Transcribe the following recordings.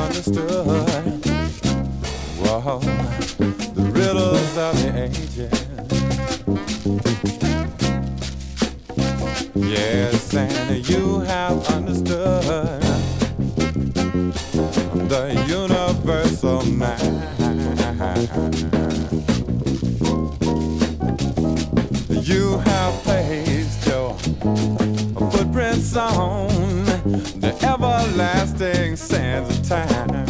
understood. Whoa, the riddles of the ages. Yes, and you have understood the universal mind. You have placed your footprints on the everlasting sands of time.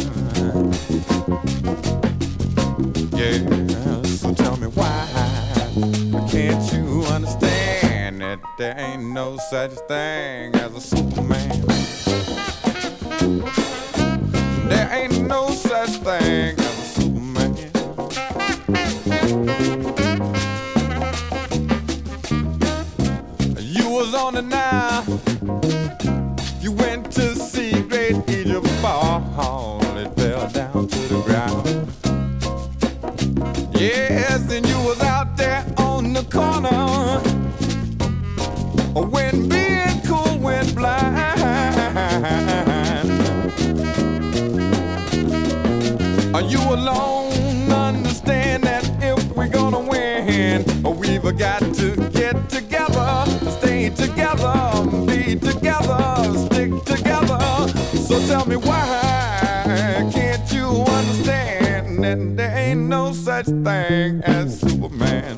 Yeah, so tell me why can't you understand that there ain't no such thing as a Superman? There ain't no such thing as a Superman. You was on the Nile, you went to see great Egypt fall. It fell down to the ground. Yes, and you was out there on the corner when being cool went blind. Are you alone? Understand that if we're gonna win, we've got to get together, stay together, be together, stick together. So tell me why can't you understand that there ain't no such thing as Superman?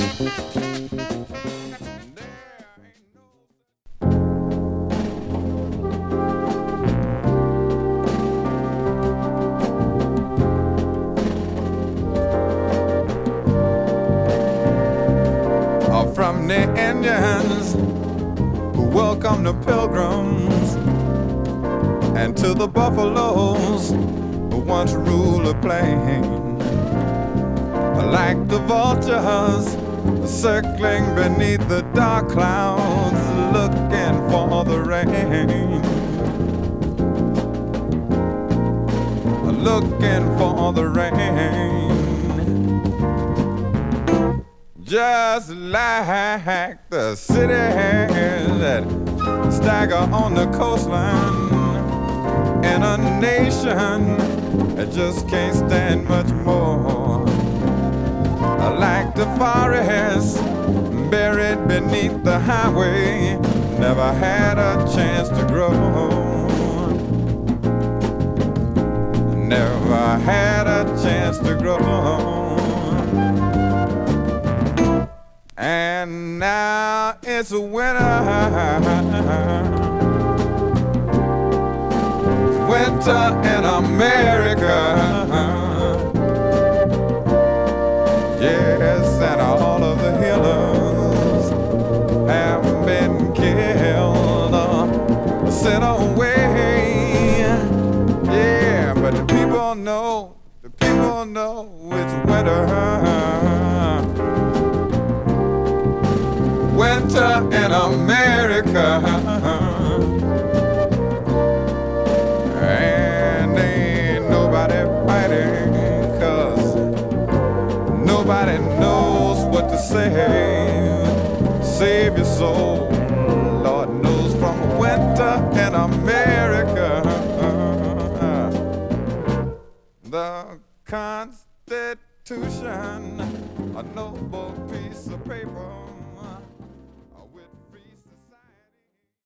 From the Indians who welcome the pilgrims, and to the buffaloes who once ruled the plain, like the vultures circling beneath the dark clouds, looking for the rain, looking for the rain. Just like the cities that stagger on the coastline, in a nation that just can't stand much more. Like the forest buried beneath the highway, never had a chance to grow. Never had a chance to grow. And now it's a winter. Winter in America. Yes, and all of the healers have been killed, sent away. Yeah, but the people know it's winter. Winter in America, and ain't nobody fighting, 'cause nobody knows what to say. Save your soul, Lord knows, from winter in America. The Constitution, a noble piece of paper.